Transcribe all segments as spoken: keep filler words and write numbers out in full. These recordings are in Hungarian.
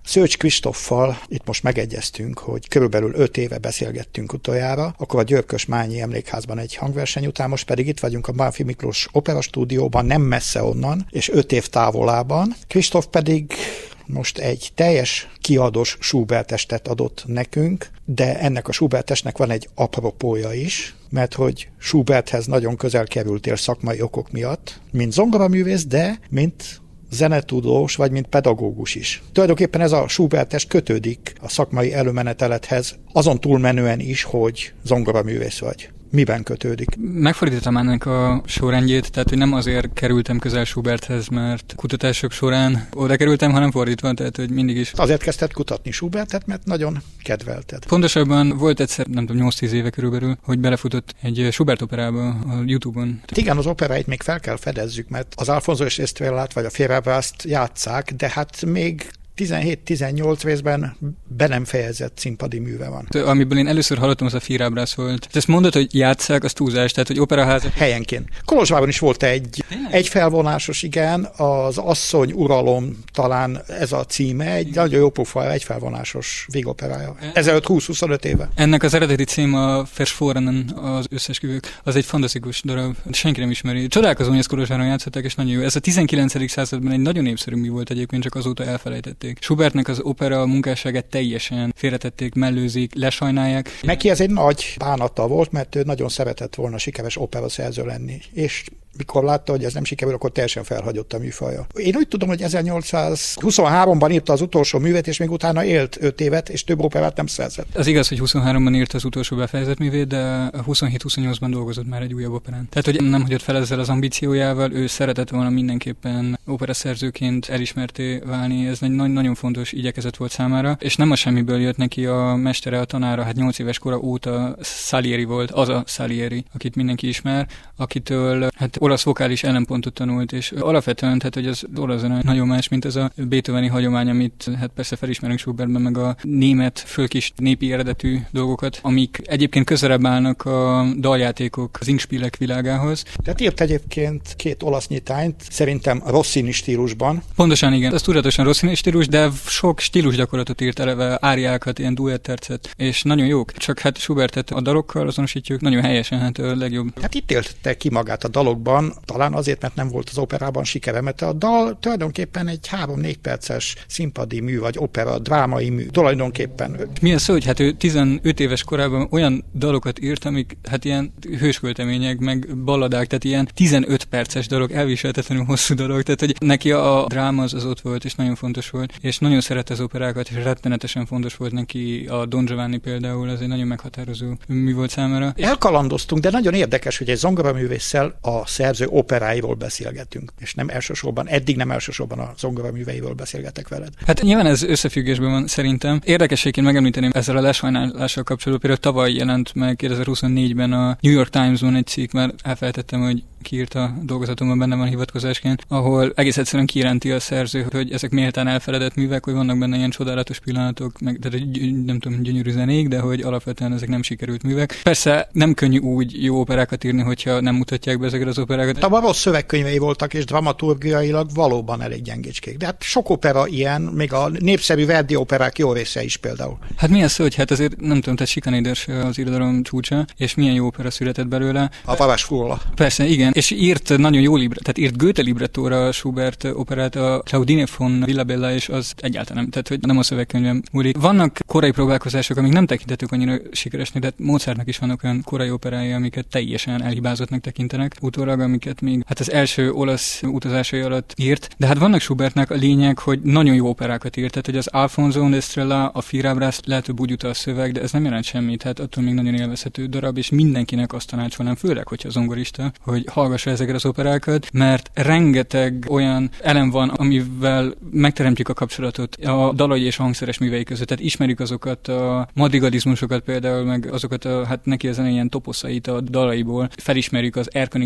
Szőcs Kristóffal itt most megegyeztünk, hogy körülbelül öt éve beszélgettünk utoljára, akkor a Györkös-Mányi Emlékházban egy hangverseny után, most pedig itt vagyunk a Bánffy Miklós Opera Stúdióban, nem messze onnan, és öt év távolában. Kristóff pedig most egy teljes kiadós Schubert-estet adott nekünk, de ennek a Schubert-estnek van egy apropója is, mert hogy Schuberthez nagyon közel kerültél szakmai okok miatt, mint zongoraművész, de mint zenetudós, vagy mint pedagógus is. Tulajdonképpen ez a Schubert-est kötődik a szakmai előmenetelethez, azon túlmenően is, hogy zongoraművész vagy. Miben kötődik? Megfordítottam ennek a sorrendjét, tehát hogy nem azért kerültem közel Schuberthez, mert kutatások során oda kerültem, hanem fordítva, tehát hogy mindig is. Azért kezdted kutatni Schubertet, mert nagyon kedvelted. Pontosabban volt egyszer, nem tudom, nyolc-tíz éve körülbelül, hogy belefutott egy Schubert operába a YouTube-on. Igen, az operáit még fel kell fedezzük, mert az Alfonso és Estrellát vagy a Fierabrást játsszák, de hát még tizenhét-tizennyolc részben be nem fejezett színpadi műve van. Amiből én először hallottam, az a Fierabrász volt. Ezt mondod, hogy játsszák, az túlzás, tehát hogy operaházak. Helyenként. Kolozsvárban is volt egy, egy felvonásos, igen, az Asszony uralom, talán ez a címe, egy igen. Nagyon jó pofa, egy felvonásos vígoperája. Ezelőtt húsz-huszonöt éve. Ennek az eredeti címe a Verschworenen, az összesküvők. Az egy fantasztikus darab. Senki nem ismeri. Csodálkozom, hogy ezt Kolozsváron játszották, és nagyon jó. Ez a tizenkilencedik században egy nagyon népszerű mű volt egyébként, csak azóta elfelejtették. Schubertnek az opera munkásságát teljesen félretették, mellőzik, lesajnálják. Neki ez egy nagy bánata volt, mert ő nagyon szeretett volna sikeres operaszerző lenni, és mikor látta, hogy ez nem sikerül, akkor teljesen felhagyott a műfaja. Én úgy tudom, hogy ezernyolcszázhuszonháromban írta az utolsó művet, és még utána élt öt évet, és több operát nem szerzett. Az igaz, hogy huszonháromban írta az utolsó befejezett művét, de huszonhét-huszonnyolcban dolgozott már egy újabb operán. Tehát, hogy nem hagyott fel ezzel az ambíciójával, ő szeretett volna mindenképpen operaszerzőként elismerté válni, ez egy nagyon fontos igyekezet volt számára, és nem a semmiből jött neki a mestere, a tanára, hát nyolc éves kora óta Salieri volt, az a Salieri, akit mindenki ismer, akitől hát olasz vokális ellenpontot tanult, és alapvetően, tehát hogy az olasz zene nagyon más, mint az a beethoveni hagyomány, amit hát persze felismerünk Schubertben, meg a német, fölkis népi eredetű dolgokat, amik egyébként közelebb állnak a daljátékok, az ingspielek világához. Tehát írt egyébként két olasz nyitányt, szerintem Rossini stílusban. Pontosan igen, ez tudatosan Rossini stílus, de sok stílusgyakorlatot írt eleve, áriákat, ilyen duettercet, és nagyon jók. Csak hát Schubertet a dalokkal azonosítjuk, nagyon helyesen, hát a legjobb. Hát itt élte ki magát a dalokban, talán azért, mert nem volt az operában sikere, mert a dal tulajdonképpen egy három-négy perces színpadi mű, vagy opera, drámai mű, tulajdonképpen. Milyen szó, hogy hát ő tizenöt éves korában olyan dalokat írt, amik hát ilyen hősköltemények, meg balladák, tehát ilyen tizenöt perces dalok, elviselhetetlenül hosszú dalok, tehát hogy neki a dráma az, az ott volt, és nagyon fontos volt, és nagyon szerette az operákat, és rettenetesen fontos volt neki a Don Giovanni például, ez egy nagyon meghatározó mű volt számára. Elkalandoztunk, de nagyon érdekes, hogy egy zongoraművésszel a szerző operáiról beszélgetünk, és nem elsősorban, eddig nem elsősorban a zongoraműveiről beszélgetek veled. Hát nyilván ez összefüggésben van szerintem. Érdekességként megemlíteném ezzel a lesajnálással kapcsolatban, például tavaly jelent meg kétezer-huszonnégyben a New York Times-on egy cikk, mert elfelejtettem, hogy kiírt a dolgozatomban, benne van hivatkozásként, ahol egész egyszerűen kijelenti a szerző, hogy ezek méltán elfeledett művek, hogy vannak benne ilyen csodálatos pillanatok, meg de nem tudom, gyönyörű zenék, de hogy alapvetően ezek nem sikerült művek. Persze nem könnyű úgy jó operákat írni, hogyha nem mutatják be ezeket az operákat. A rossz szövegkönyvei voltak, és dramaturgiailag valóban elég gyengécskék. De hát sok opera ilyen, még a népszerű Verdi operák jó része is például. Hát milyen szó, hogy hát azért nem tudom, tehát Schikaneder az irodalom csúcsa, és milyen jó opera született belőle. A Varázs Furla. Persze, igen. És írt nagyon jó libret, tehát írt Goethe librettóra Schubert operát, a Claudine von Villabella, és az egyáltalán nem, tehát hogy nem a szövegkönyvem múlik. Vannak korai próbálkozások, amik nem tekintetők annyira sikeresnek, de Mozartnak is vannak olyan korai operái, amiket teljesen elhibázottnak tekintenek, utólag, amiket még hát az első olasz utazásai alatt írt. De hát vannak Schubertnek a lényeg, hogy nagyon jó operákat írt, tehát hogy az Alfonso und Estrella, a Fierabrász lehet, hogy bugyuta a szöveg, de ez nem jelent semmit, hát attól még nagyon élvezhető darab, és mindenkinek azt tanácsolnám, főleg, hogyha zongorista, hogy hallgassa ezeket az operákat, mert rengeteg olyan elem van, amivel megteremtjük a kapcsolatot a dalai és a hangszeres művei között. Tehát ismerjük azokat a madrigadizmusokat például, meg azokat a, hát neki ezen ilyen toposzait a dalaiból, felismerjük az Erkönignek a mozgását,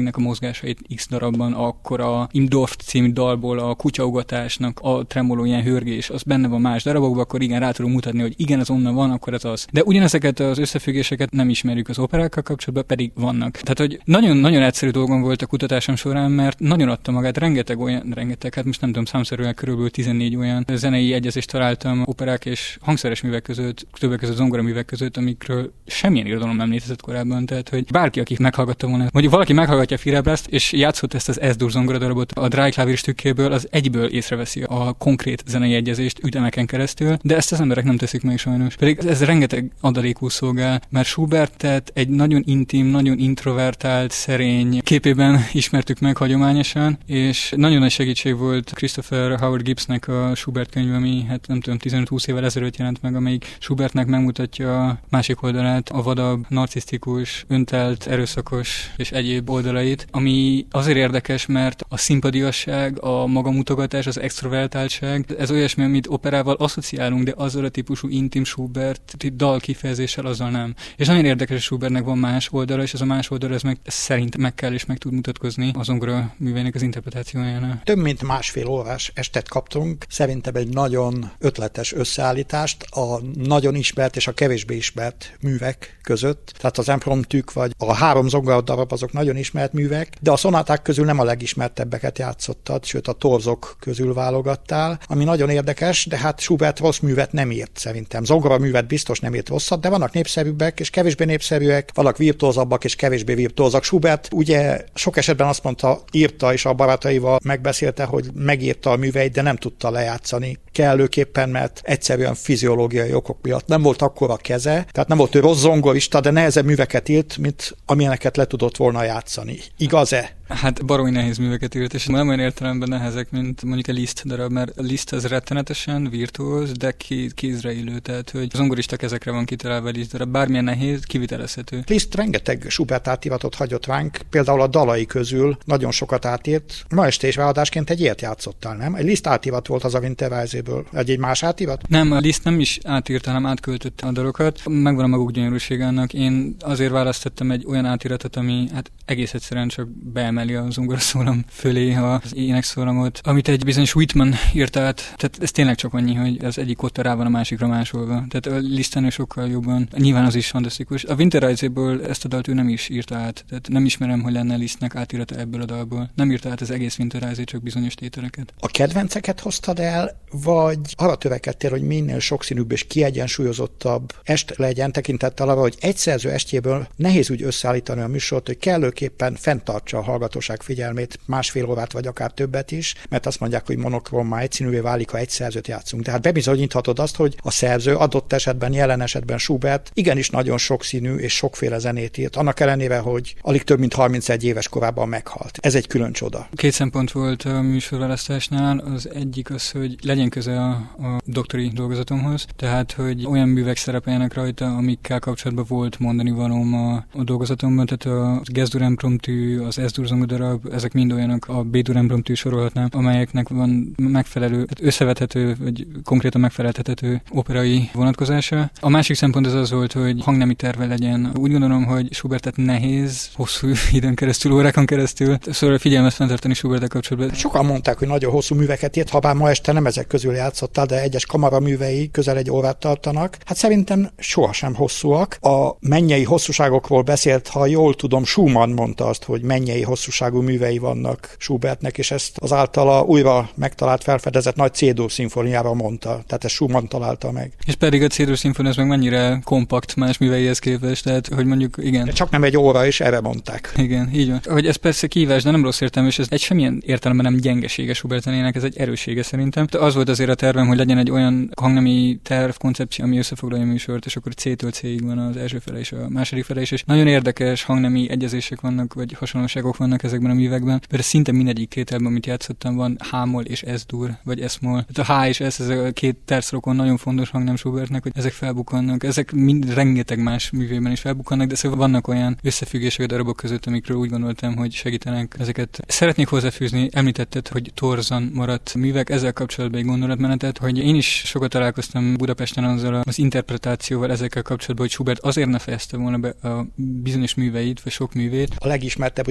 mozgásait X darabban, akkor a Im Dorf című dalból a kutyaugatásnak a tremoló ilyen hörgés, az benne van más darabokban, akkor igen, rá tudunk mutatni, hogy igen, az onnan van, akkor ez az. De ugyanezeket az összefüggéseket nem ismerjük az operákkal kapcsolatban, pedig vannak. Tehát, hogy nagyon-nagyon egyszerű dolgom volt a kutatásom során, mert nagyon adta magát, rengeteg olyan, rengeteg, hát most nem tudom, számszerűen körülbelül tizennégy olyan zenei egyezést találtam operák és hangszeres művek között, többek között zongora művek között, amikről semmilyen irodalom nem létezett korábban. Tehát, hogy bárki, aki meghallgatta volna, mondjuk valaki meghallgatja Firabraszt, és játszott ezt az S-dur zongora darabot a dry klavir stükkéből, az egyből észreveszi a konkrét zenei egyezést ütemeken keresztül, de ezt az emberek nem teszik meg sajnos. Pedig ez rengeteg adalékú szolgál, mert Schubertet egy nagyon intim, nagyon introvertált, szerény képében ismertük meg hagyományosan, és nagyon nagy segítség volt Christopher Howard Gibbsnek a Schubert könyv, ami hát nem tudom, tizenöt-húsz évvel ezelőtt jelent meg, amelyik Schubertnek megmutatja a másik oldalát, a vadabb, narcisztikus, öntelt, erőszakos és egyéb oldalait, ami azért érdekes, mert a szimpadiasság, a magamutogatás, az extrovertáltság, ez olyasmi, amit operával asszociálunk, de azzal a típusú intim Schubert dal kifejezéssel azzal nem. És nagyon érdekes, hogy Schubertnek van más oldala, és ez a más oldala, ez meg ez szerint meg kell és meg tud mutatkozni a zongora művének az interpretációjánál. Több mint másfél órás estet kaptunk, szerintem egy nagyon ötletes összeállítást a nagyon ismert és a kevésbé ismert művek között. Tehát az impromptük vagy a három zongora darab azok nagyon ismert művek, de a szonáták közül nem a legismertebbeket játszottad, sőt a torzok közül válogattál, ami nagyon érdekes, de hát Schubert rossz művet nem írt szerintem. Zongora művet biztos nem írt rosszat, de vannak népszerűbbek és kevésbé népszerűek, vannak virtuózabbak és kevésbé virtuózak. Schubert ugye sok esetben azt mondta, írta és a barátaival megbeszélte, hogy megírta a műveit, de nem tudta lejátszani kellőképpen, mert egyszerűen fiziológiai okok miatt nem volt akkora keze, tehát nem volt ő rossz zongorista, de nehezebb műveket írt, mint amilyeneket le tudott volna játszani. Igaz-e? Hát baromi nehéz műveket írt, és nem olyan értelemben nehezek, mint mondjuk a Liszt darab, mert a Liszt az rettenetesen virtuóz, de kézre illő, tehát hogy a zongorista kezekre van kitalálva a Liszt darab, bármilyen nehéz, kivitelezhető. Liszt rengeteg Schubert átíratot hagyott ránk, például a dalai közül nagyon sokat átírt. Ma este is ráadásként egy ilyet játszottál, nem? Egy Liszt átírat volt az a Winterreise-ből. Egy, egy más átírat? Nem, a Liszt nem is átírta, hanem átköltötte a dalokat. Megvan a maguk gyönyörűségának. Én azért választottam egy olyan átiratot, ami hát egész egyszerűen csak beemeli a zongoraszólam fölé az énekszólamot, amit egy bizonyos Whitman írt át. Tehát ez tényleg csak annyi, hogy az egyik kotta rá van a másikra másolva. Tehát a Liszten sokkal jobban. Nyilván az is fantasztikus. A Winterreise-ből ezt a dalt ő nem is írta át. Tehát nem ismerem, hogy lenne Lisztnek átírata ebből a dalból. Nem írta át az egész Winterreise, csak bizonyos tételeket. A kedvenceket hoztad el, vagy arra törekedtél, hogy minél sokszínűbb és kiegyensúlyozottabb est legyen, tekintettel arra, hogy egy szerző estjéből nehéz úgy összeállítani a műsort, hogy kellőképpen fenntartsa a hallgatóság figyelmét másfél órát vagy akár többet is, mert azt mondják, hogy monokróma egyszínűvé válik, ha egy szerzőt játszunk. Tehát bebizonyíthatod azt, hogy a szerző adott esetben, jelen esetben Schubert igenis nagyon sokszínű és sokféle zenét írt, annak ellenére, hogy alig több mint harmincegy éves korában meghalt. Ez egy külön csoda. Két szempont volt a műsorválasztásnál. Az egyik az, hogy legyen köze a, a doktori dolgozatomhoz, tehát hogy olyan művek szerepeljenek rajta, amikkel kapcsolatban volt mondani valóm a, a dolgozatomban, tehát a G-dur impromptu, az S-dur zongodarab, ezek mind olyanok, a B-dur impromptu sorolhatnám, amelyeknek van megfelelő, tehát összevethető, vagy konkrétan megfeleltethető operai vonatkozása. A másik szempont az az volt, hogy hangnemi terve legyen. Úgy gondolom, hogy Schubertet nehéz, hosszú időn keresztül, órákon keresztül, szóval figyelmet fenntartani Schuberttel kapcsolatban. Sokan mondták, hogy nagyon hosszú műveket írt, ha bár ma este nem ezek közül játszottál, de egyes kamaraművei közel egy órát tartanak. Hát szerintem sohasem hosszúak. A mennyei hosszúságokról beszélt, ha jól tudom, Schumann mondta azt, hogy mennyei hosszúságú művei vannak Schubertnek, és ezt az általa újra megtalált, felfedezett nagy C-dur szimfóniára mondta. Tehát ezt Schumann találta meg. És pedig a C-dur szimfónia az meg mennyire kompakt más műveihez képest, tehát hogy mondjuk igen. De csak nem egy óra is, erre mondták. Igen, így van. Hogy ez persze kihívás, de nem rossz értelme, és ez egy semmilyen értelemben nem gyengesége Schubert zenének, ez egy erőssége szerintem. De az volt azért a tervem, hogy legyen egy olyan hangnemi terv, koncepció, ami összefoglalja a műsort, és akkor C-től C-ig van az első fele és a második fele is, és nagyon érdekes hangnemi egyezések vannak, vagy hasonlóságok vannak ezekben a művekben. Például szinte mindegyik tételben, amit játszottam, van H-moll és S-dur, vagy S-moll. Tehát a H és S, ez a két tercrokon nagyon fontos hangnem Schubertnek, hogy ezek felbukkannak. Ezek mind rengeteg más művében is felbukkannak, de szóval vannak olyan összefüggések a darabok között, amikről úgy gondoltam, hogy segítenek ezeket. Szeretnék hozzáfűzni, említetted, hogy torzan maradt művek, ezzel kapcsolatban egy gondolatmenetet, hogy én is sokat találkoztam Budapesten azzal az interpretációval ezekkel kapcsolatban, hogy Schubert azért ne fejezte volna be a bizonyos műveit, vagy sok művét. A legismertebb ugye a H-moll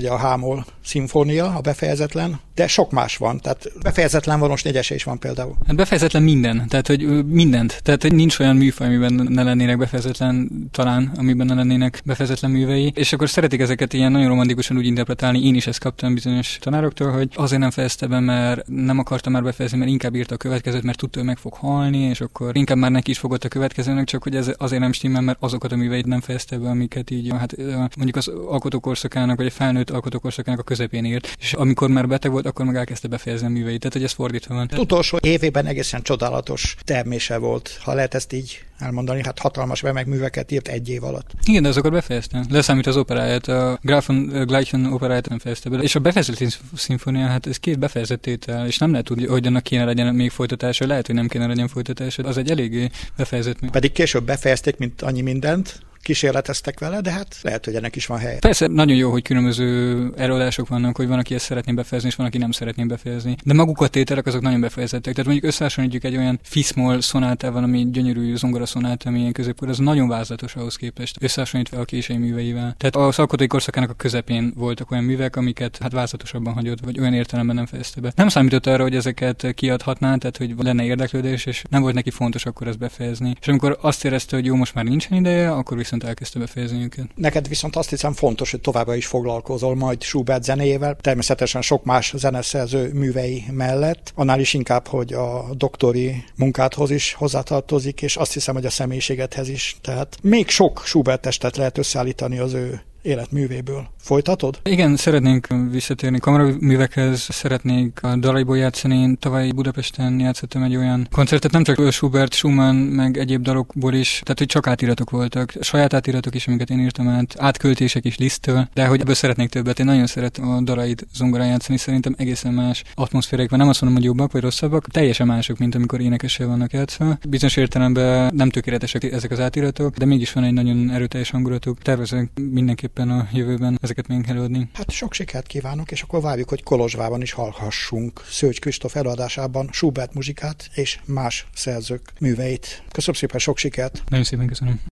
például szimfónia, a befejezetlen, de sok más van. Tehát befejezetlen vonos négyese is van például. Hát befejezetlen minden, tehát hogy mindent. Tehát hogy nincs olyan műfaj, amiben ne lennének befejezetlen, talán, amiben ne lennének befejezetlen művei. És akkor szeretik ezeket ilyen nagyon romantikusan úgy interpretálni. Én is ezt kaptam bizonyos tanároktól, hogy azért nem fejezte be, mert nem akarta már befejezni, mert inkább írta a következőt, mert tudta, hogy meg fog halni, és akkor inkább már neki is fogott a következőnek, csak hogy ez azért nem stimmel, mert azokat a műveit nem fejezte be, amiket így, hát mondjuk az alkotókorszakának, vagy a felnőtt alkotókorszakának a közepén írt, és amikor már beteg volt, akkor meg elkezdte befejezni a műveit. Tehát, hogy ez fordítva van. Az utolsó évében egészen csodálatos termése volt, ha lehet ezt így elmondani, hát hatalmas remegműveket írt egy év alatt. Igen, de azokat befejezte. Leszámít az operáját, a Grafen Gleichen operáját nem fejezte be. És a befejezett szimfónia, hát ez két befejezett tétel, és nem lehet tudni, hogy annak kéne legyen még folytatása, lehet, hogy nem kéne legyen folytatása, az egy eléggé befejezett mű. Pedig később befejezték, mint annyi mindent, kísérleteztek vele, de hát lehet, hogy ennek is van helye. Persze, nagyon jó, hogy különböző előadások vannak, hogy van, aki ezt szeretné befejezni, és van, aki nem szeretné befejezni. De maguk a tételek azok nagyon befejezettek. Tehát mondjuk összehasonlítjuk egy olyan Fis-moll szonátával, ami gyönyörű zongora szonáta, ami ilyen középkor, az nagyon vázlatos ahhoz képest, összehasonlítva a késői műveivel. Tehát az alkotói korszakának a közepén voltak olyan művek, amiket hát vázlatosabban hagyott, vagy olyan értelemben nem fejezte be. Nem számított arra, hogy ezeket kiadhatná, tehát hogy lenne érdeklődés, és nem volt neki fontos akkor ezt befejezni. És amikor azt érezte, hogy jó, most már nincsen ideje, akkor viszont elkezdte befejezni őket. Neked viszont azt hiszem fontos, hogy továbbra is foglalkozol majd Schubert zenéjével, természetesen sok más zeneszerző művei mellett, annál is inkább, hogy a doktori munkádhoz is hozzátartozik, és azt hiszem, hogy a személyiségedhez is. Tehát még sok Schubert testet lehet összeállítani az ő életművéből. Folytatod? Igen, szeretnénk visszatérni kameraművekhez, szeretnék a dalaiból játszani. Én tavaly Budapesten játszottam egy olyan koncertet, nem csak Schubert, Schumann, meg egyéb dalokból is, tehát hogy csak átiratok voltak. Saját átiratok is, amiket én írtam át, átköltések is Liszttől, de hogy ebből szeretnék többet. Én nagyon szeretem a dalait zongorán játszani, szerintem egészen más atmoszférák van. Nem azt mondom, hogy jobbak vagy rosszabbak, teljesen mások, mint amikor énekessel vannak játszva. Bizonyos értelemben nem tökéletesek ezek az átiratok, de mégis van egy nagyon erőteljes hangulatuk. Tervezek mindenképpen a jövőben ezeket még előadni. Hát sok sikert kívánok, és akkor várjuk, hogy Kolozsvárban is hallhassunk Szőcs Kristóf előadásában Schubert muzsikát és más szerzők műveit. Köszönöm szépen, sok sikert! Nagyon szépen köszönöm!